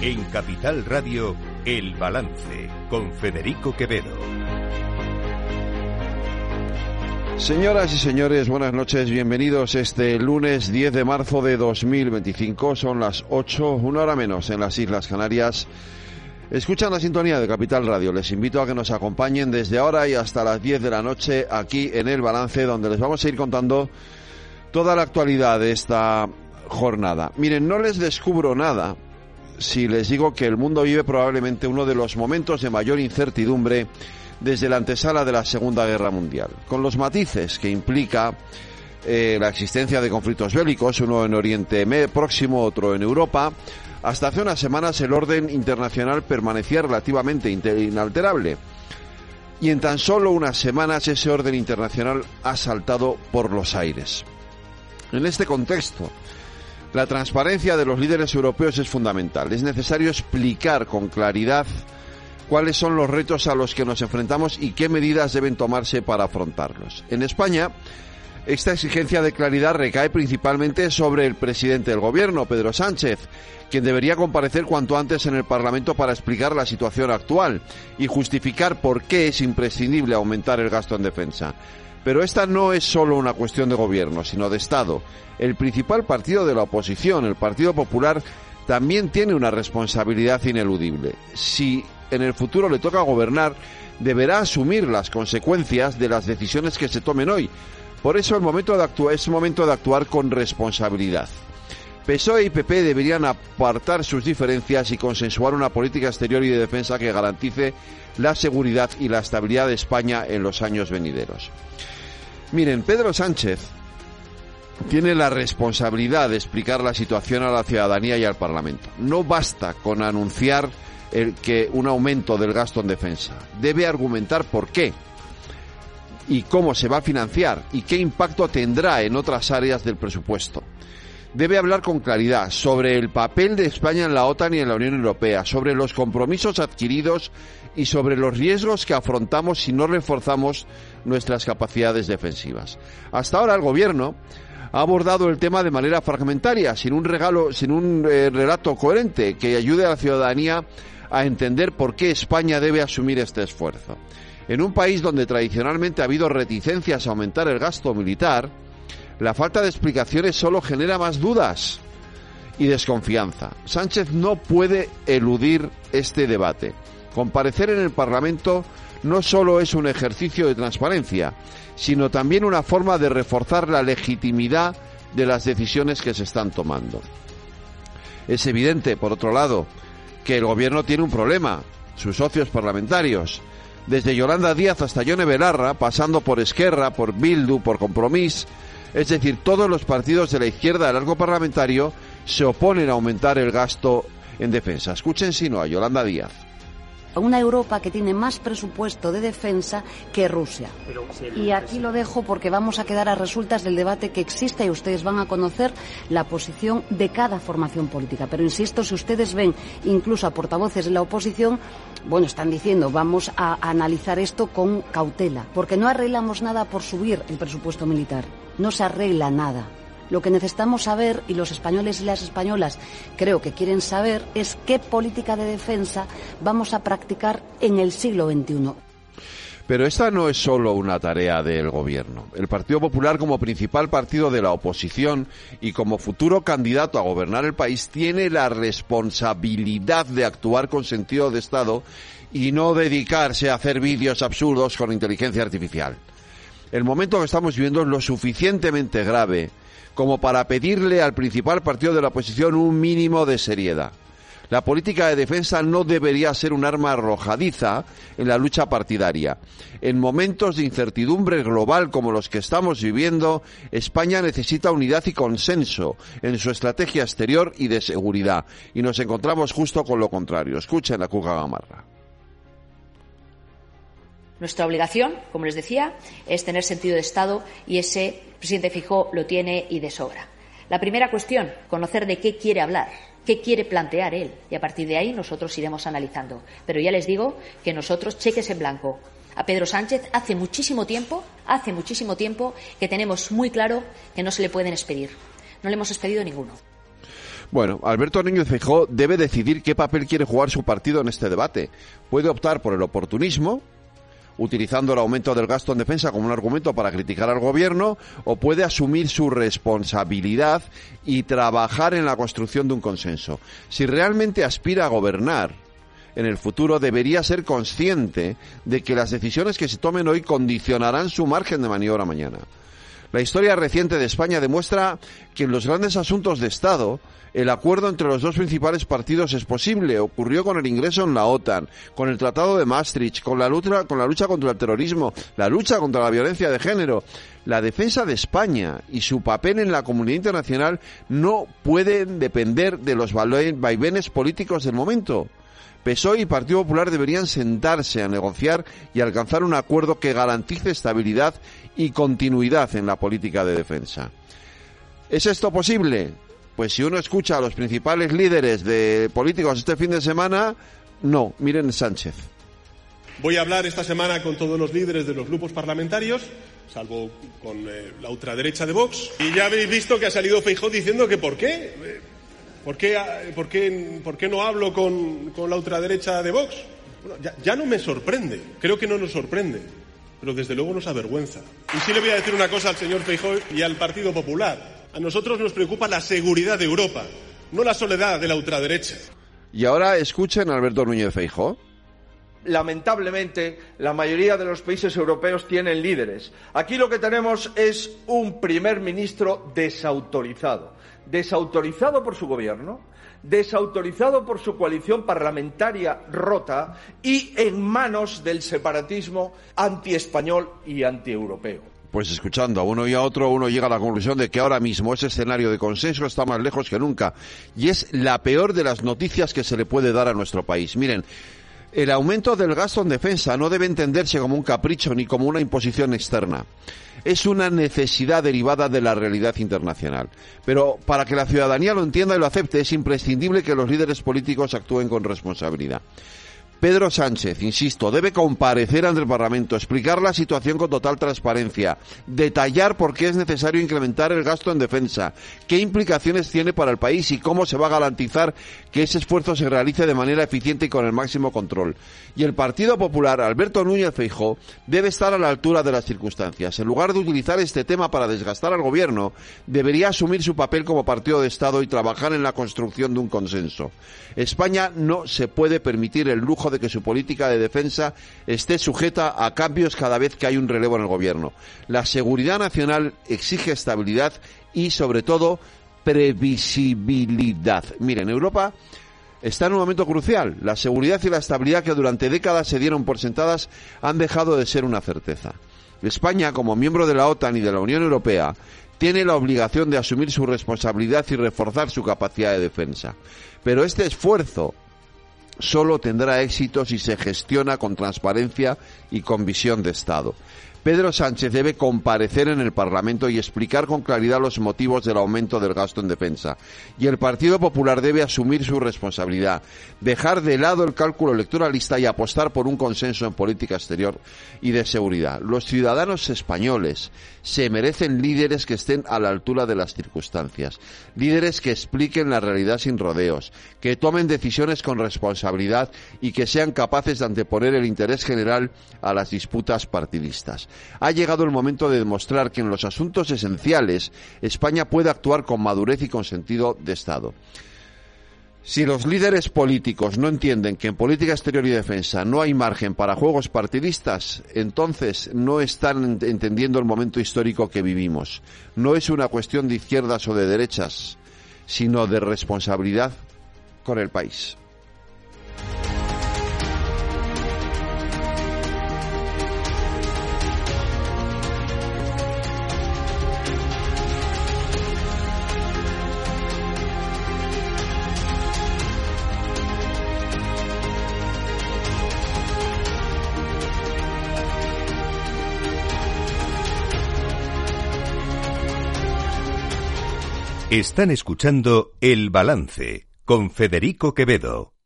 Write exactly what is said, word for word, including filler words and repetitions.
En Capital Radio, El Balance, con Federico Quevedo. Señoras y señores, buenas noches, bienvenidos este lunes diez de marzo de dos mil veinticinco, son las ocho, una hora menos en las Islas Canarias. Escuchan la sintonía de Capital Radio, les invito a que nos acompañen desde ahora y hasta las diez de la noche aquí en El Balance, donde les vamos a ir contando toda la actualidad de esta jornada. Miren, no les descubro nada si les digo que el mundo vive probablemente uno de los momentos de mayor incertidumbre desde la antesala de la Segunda Guerra Mundial, con los matices que implica eh, la existencia de conflictos bélicos, uno en Oriente Próximo, otro en Europa. Hasta hace unas semanas el orden internacional permanecía relativamente inalterable, y en tan solo unas semanas ese orden internacional ha saltado por los aires. En este contexto, la transparencia de los líderes europeos es fundamental. Es necesario explicar con claridad cuáles son los retos a los que nos enfrentamos y qué medidas deben tomarse para afrontarlos. En España, esta exigencia de claridad recae principalmente sobre el presidente del Gobierno, Pedro Sánchez, quien debería comparecer cuanto antes en el Parlamento para explicar la situación actual y justificar por qué es imprescindible aumentar el gasto en defensa. Pero esta no es solo una cuestión de gobierno, sino de Estado. El principal partido de la oposición, el Partido Popular, también tiene una responsabilidad ineludible. Si en el futuro le toca gobernar, deberá asumir las consecuencias de las decisiones que se tomen hoy. Por eso el momento de actuar, es momento de actuar con responsabilidad. P S O E y P P deberían apartar sus diferencias y consensuar una política exterior y de defensa que garantice la seguridad y la estabilidad de España en los años venideros. Miren, Pedro Sánchez tiene la responsabilidad de explicar la situación a la ciudadanía y al Parlamento. No basta con anunciar el que un aumento del gasto en defensa. Debe argumentar por qué y cómo se va a financiar y qué impacto tendrá en otras áreas del presupuesto. Debe hablar con claridad sobre el papel de España en la OTAN y en la Unión Europea, sobre los compromisos adquiridos y sobre los riesgos que afrontamos si no reforzamos nuestras capacidades defensivas. Hasta ahora el Gobierno ha abordado el tema de manera fragmentaria, sin un regalo, sin un eh, relato coherente que ayude a la ciudadanía a entender por qué España debe asumir este esfuerzo. En un país donde tradicionalmente ha habido reticencias a aumentar el gasto militar, la falta de explicaciones solo genera más dudas y desconfianza. Sánchez no puede eludir este debate. Comparecer en el Parlamento no solo es un ejercicio de transparencia, sino también una forma de reforzar la legitimidad de las decisiones que se están tomando. Es evidente, por otro lado, que el Gobierno tiene un problema, sus socios parlamentarios. Desde Yolanda Díaz hasta Yone Belarra, pasando por Esquerra, por Bildu, por Compromís, es decir, todos los partidos de la izquierda del arco parlamentario se oponen a aumentar el gasto en defensa. Escuchen si no a Yolanda Díaz. Una Europa que tiene más presupuesto de defensa que Rusia. Y aquí lo dejo porque vamos a quedar a resultas del debate que existe y ustedes van a conocer la posición de cada formación política. Pero insisto, si ustedes ven incluso a portavoces de la oposición, bueno, están diciendo vamos a analizar esto con cautela, porque no arreglamos nada por subir el presupuesto militar. No se arregla nada. Lo que necesitamos saber, y los españoles y las españolas creo que quieren saber, es qué política de defensa vamos a practicar en el siglo veintiuno. Pero esta no es solo una tarea del Gobierno. El Partido Popular, como principal partido de la oposición y como futuro candidato a gobernar el país, tiene la responsabilidad de actuar con sentido de Estado y no dedicarse a hacer vídeos absurdos con inteligencia artificial. El momento que estamos viviendo es lo suficientemente grave como para pedirle al principal partido de la oposición un mínimo de seriedad. La política de defensa no debería ser un arma arrojadiza en la lucha partidaria. En momentos de incertidumbre global como los que estamos viviendo, España necesita unidad y consenso en su estrategia exterior y de seguridad. Y nos encontramos justo con lo contrario. Escuchen a Cuca Gamarra. Nuestra obligación, como les decía, es tener sentido de Estado y ese presidente Feijóo lo tiene y de sobra. La primera cuestión, conocer de qué quiere hablar, qué quiere plantear él y a partir de ahí nosotros iremos analizando. Pero ya les digo que nosotros, cheques en blanco. A Pedro Sánchez hace muchísimo tiempo, hace muchísimo tiempo que tenemos muy claro que no se le pueden expedir. No le hemos expedido ninguno. Bueno, Alberto Núñez Feijóo debe decidir qué papel quiere jugar su partido en este debate. Puede optar por el oportunismo, utilizando el aumento del gasto en defensa como un argumento para criticar al gobierno, o puede asumir su responsabilidad y trabajar en la construcción de un consenso. Si realmente aspira a gobernar en el futuro, debería ser consciente de que las decisiones que se tomen hoy condicionarán su margen de maniobra mañana. La historia reciente de España demuestra que en los grandes asuntos de Estado el acuerdo entre los dos principales partidos es posible. Ocurrió con el ingreso en la OTAN, con el Tratado de Maastricht, con la lucha, con la lucha contra el terrorismo, la lucha contra la violencia de género. La defensa de España y su papel en la comunidad internacional no pueden depender de los vaivenes políticos del momento. P S O E y Partido Popular deberían sentarse a negociar y alcanzar un acuerdo que garantice estabilidad y continuidad en la política de defensa. ¿Es esto posible? Pues si uno escucha a los principales líderes de políticos este fin de semana, no. Miren Sánchez. Voy a hablar esta semana con todos los líderes de los grupos parlamentarios, salvo con eh, la ultraderecha de Vox, y ya habéis visto que ha salido Feijóo diciendo que ¿por qué? Eh, ¿Por qué, por qué, por qué no hablo con, con la ultraderecha de Vox? Bueno, ya, ya no me sorprende, creo que no nos sorprende, pero desde luego nos avergüenza. Y sí le voy a decir una cosa al señor Feijóo y al Partido Popular. A nosotros nos preocupa la seguridad de Europa, no la soledad de la ultraderecha. Y ahora escuchen a Alberto Núñez Feijóo. Lamentablemente, la mayoría de los países europeos tienen líderes. Aquí lo que tenemos es un primer ministro desautorizado. Desautorizado por su gobierno, desautorizado por su coalición parlamentaria rota y en manos del separatismo antiespañol y antieuropeo. Pues escuchando a uno y a otro, uno llega a la conclusión de que ahora mismo ese escenario de consenso está más lejos que nunca. Y es la peor de las noticias que se le puede dar a nuestro país. Miren, el aumento del gasto en defensa no debe entenderse como un capricho ni como una imposición externa. Es una necesidad derivada de la realidad internacional. Pero para que la ciudadanía lo entienda y lo acepte, es imprescindible que los líderes políticos actúen con responsabilidad. Pedro Sánchez, insisto, debe comparecer ante el Parlamento, explicar la situación con total transparencia, detallar por qué es necesario incrementar el gasto en defensa, qué implicaciones tiene para el país y cómo se va a garantizar que ese esfuerzo se realice de manera eficiente y con el máximo control. Y el Partido Popular, Alberto Núñez Feijóo, debe estar a la altura de las circunstancias. En lugar de utilizar este tema para desgastar al Gobierno, debería asumir su papel como partido de Estado y trabajar en la construcción de un consenso. España no se puede permitir el lujo de que su política de defensa esté sujeta a cambios cada vez que hay un relevo en el gobierno. La seguridad nacional exige estabilidad y, sobre todo, previsibilidad. Miren, Europa está en un momento crucial. La seguridad y la estabilidad que durante décadas se dieron por sentadas han dejado de ser una certeza. España, como miembro de la OTAN y de la Unión Europea, tiene la obligación de asumir su responsabilidad y reforzar su capacidad de defensa. Pero este esfuerzo solo tendrá éxito si se gestiona con transparencia y con visión de Estado. Pedro Sánchez debe comparecer en el Parlamento y explicar con claridad los motivos del aumento del gasto en defensa. Y el Partido Popular debe asumir su responsabilidad, dejar de lado el cálculo electoralista y apostar por un consenso en política exterior y de seguridad. Los ciudadanos españoles se merecen líderes que estén a la altura de las circunstancias, líderes que expliquen la realidad sin rodeos, que tomen decisiones con responsabilidad y que sean capaces de anteponer el interés general a las disputas partidistas. Ha llegado el momento de demostrar que en los asuntos esenciales España puede actuar con madurez y con sentido de Estado. Si los líderes políticos no entienden que en política exterior y defensa no hay margen para juegos partidistas, entonces no están entendiendo el momento histórico que vivimos. No es una cuestión de izquierdas o de derechas, sino de responsabilidad con el país. Están escuchando El Balance con Federico Quevedo.